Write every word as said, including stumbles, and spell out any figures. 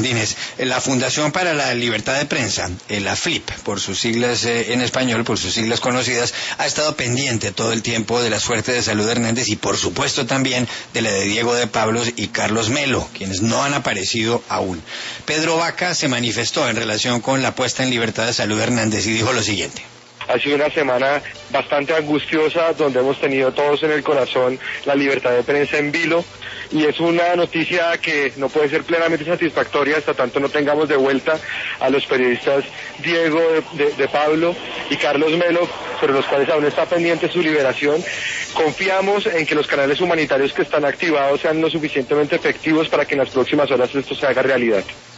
Martínez, la Fundación para la Libertad de Prensa, la F L I P, por sus siglas eh, en español, por sus siglas conocidas, ha estado pendiente todo el tiempo de la suerte de Salud Hernández y por supuesto también de la de Diego de Pablos y Carlos Melo, quienes no han aparecido aún. Pedro Vaca se manifestó en relación con la puesta en libertad de Salud Hernández y dijo lo siguiente. Ha sido una semana bastante angustiosa, donde hemos tenido todos en el corazón la libertad de prensa en vilo, y es una noticia que no puede ser plenamente satisfactoria hasta tanto no tengamos de vuelta a los periodistas Diego de, de, de Pablo y Carlos Melo, sobre los cuales aún está pendiente su liberación. Confiamos en que los canales humanitarios que están activados sean lo suficientemente efectivos para que en las próximas horas esto se haga realidad.